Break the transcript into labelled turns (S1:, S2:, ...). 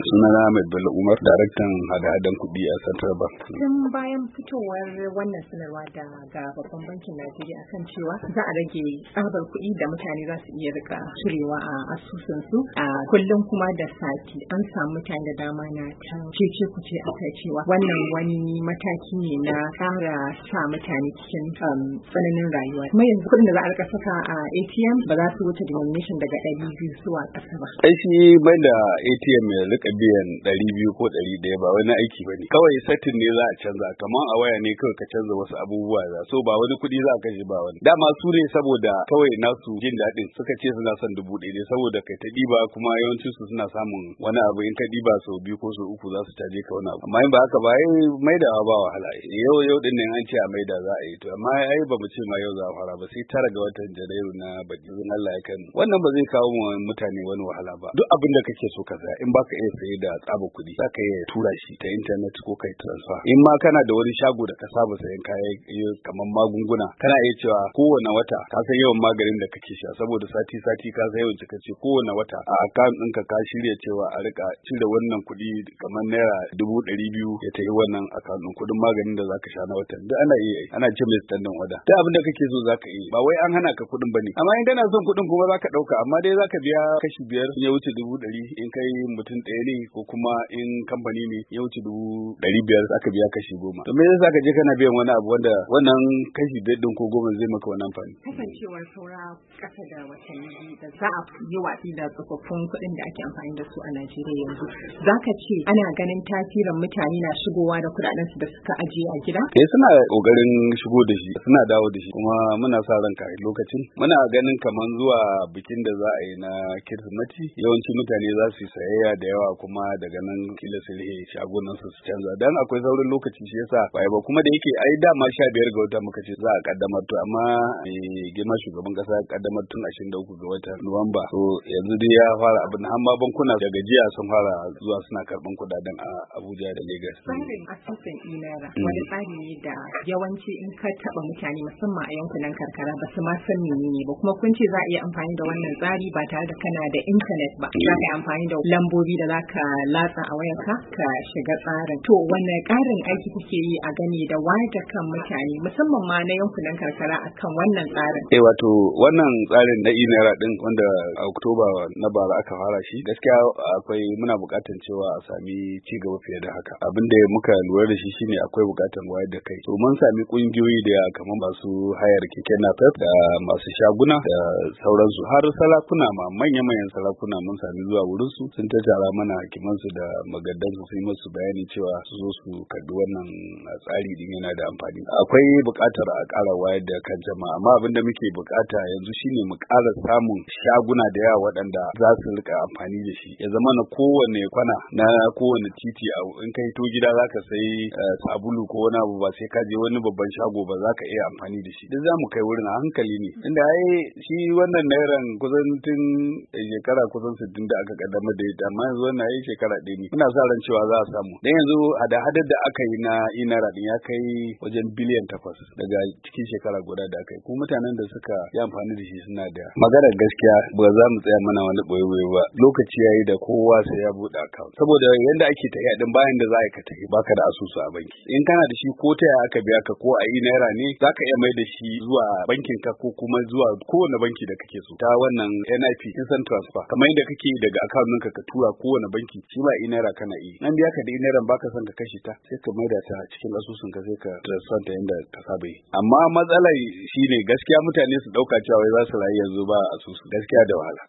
S1: Sunana Ahmed Bello Umar, daraktan hada-hadan kuɗi a Central Bank.
S2: Tun bayan fitowar wannan sanarwa daga babban bankin Najeriya akan cewa za a rage tsabar kuɗi da mutane za su iya rika cirewa a asusunsu a kullum kuma da sati, an samu mutane da dama na ta cece kuce akai cewa wannan wani mataki ne na ƙara sa mutane cikin tsananin rayuwa. Kuma yanzu kuɗin da za a rika saka a ATM ba za su wuce denomination daga 200 zuwa ƙasa ba.
S1: Ai shi bai da ATM ya rika biyan 200 ko 100 ba wani aiki bane. Kawai satin ne za a canza, kamar a waya ne kawai ka canza wasu abubuwa za. So ba wani kuɗi za a kashe ba wani. Dama su ne saboda kawai nasu jin daɗin suka ce suna son 1,000 ne saboda kai ta ɗiba, kuma yawancin su suna samun wani abu in ka ɗiba sau 2 ko sau 3 za su caje ka wani abu. Amma in ba haka ba ai maidawa ba wahala. Yau din ne an ce a maida za a yi to, amma ai ba mu ce ma yau za a fara ba, sai 9 ga watan Janairu na baɗi Allah ya kai mu. Wannan ba zai kawo mu mutane wani wahala ba. Duk abin da kake so ka saya, in baka iya saye da tsaba kuɗi za ka iya tura shi ta internet ko kai transfer. In ma kana da wani shago da ka saba sayan kaya kamar magunguna, kana iya cewa kowane wata ka san yawan maganin da kake sha, saboda sati ka san yawan ka ce kowane wata a account ɗinka ka shirya cewa a rika cire wannan kuɗi kamar naira 200,000 ya tafi wannan account ɗin kuɗin maganin da zaka sha na watan. Duk ana iya yi, ana ce mai standing order. Duk abin da kake so zaka iya, ba wai an hana ka kuɗin bane. Amma in kana son kuɗin kuma zaka ɗauka, amma dai zaka biya kashi 5 ya wuce 100,000 in kai mutum ɗaya ne, ko kuma in kamfani ne ya wuce 500,000 zaka biya kashi 10. To me yasa ka je kana biyan wani abu wanda wannan kashi 5 ɗin ko 10 zai maka wani amfani?
S2: Kasancewar saura ƙasa da watanni da za a yi watsi da tsofaffin kuɗin da ake amfani da su a Najeriya yanzu, zaka ce ana ganin tasirin mutane na shigowa da kuɗaɗen su da suka ajiye a gida?
S1: Suna kokarin shigo da shi, suna dawo da shi, kuma muna sa ran kai lokacin. Muna ganin kaman zuwa bikin da za a yi na Kirsimeti, yawanci mutane za su yi sayayya da yawa, kuma daga nan kila su rihe shagunan su canza, dan akwai saurin lokaci shi yasa ba kuma da yake ai dama 15 ga wata muka ce za a kaddamar, to amma girma shugaban kasa ya kaddamar tun 23 ga watan Nuwamba. So yanzu dai ya fara abin, har ma bankuna daga jiya sun fara zuwa suna karban kudaden a Abuja da Lagos.
S2: Tsarin asusun e-naira wani tsari ne da yawanci in ka taba mutane musamman a yankunan karkara ba su ma san menene ba, kuma kun ce za a iya amfani da wannan tsari ba tare da kana da intanet ba, za ka yi amfani da lambobi da za ka latsa a wayarka ka shiga tsarin. To wanne ƙarin aiki kuke yi a gani da wayar da kan mutane musamman ma na yankunan karkara akan wannan tsarin?
S1: Wato wannan tsarin na e-naira din wanda a Oktoba na bara aka fara shi, gaskiya akwai muna buƙatar cewa a sami ci gaba fiye da haka. Abin da muka lura da shi shine akwai buƙatar wayar da kai. To mun sami ƙungiyoyi da kamar masu hayar keke napep da masu shaguna da sauransu, har sarakuna ma manyan sarakuna mun sami zuwa wurin su, sun tattara mana hakimansu da magadansu, sun yi musu bayani cewa su zo su karbi wannan tsari din yana da amfani. Akwai buƙatar a ƙara wayar da kan jama'a, amma abin da muke buƙata yanzu shine mu ƙara samun shaguna da yawa waɗanda za su rika amfani da shi, ya zama na kowane kwana na kowane titi in kai to gida zaka sai sabulu ko wani abu, ba sai ka je wani babban shago ba, za ka iya amfani da shi. Duk za mu kai wurin a hankali ne, inda ai shi wannan nairan kusan tun shekara kusan 60 da aka kaddamar da ita, amma yanzu wannan ai shekara 1 ne. Muna sa ran cewa za a samu, dan yanzu hada-hadar da aka yi na e-naira din ya kai wajen biliyan 8 daga cikin shekara guda da aka yi, kuma mutanen da suka yi amfani da shi suna da maganar gaskiya. Ba za mu tsaya mana wani boye ba, lokaci yayi da kowa sai ya bude account, saboda yanda ake tafiya din bayan da za ka tafi baka da asusu a banki. In kana da shi ko ta yaya aka biya ka, ko a e-naira ne zaka iya mai da shi zuwa bankin ka, ko kuma zuwa kowane banki da kake so ta wannan NIP, instant transfer, kamar yadda kake daga account ɗinka ka tura kowane banki, shi ma e-naira kana yi. Nan biya ka da e-naira baka son ka kashe ta, sai ka maida ta cikin asusun ka, sai ka transfer ta yanda ka saba yi. Amma matsalar shine gaskiya mutane su dauka cewa wai za su rayu yanzu ba asusu, gaskiya da wahala.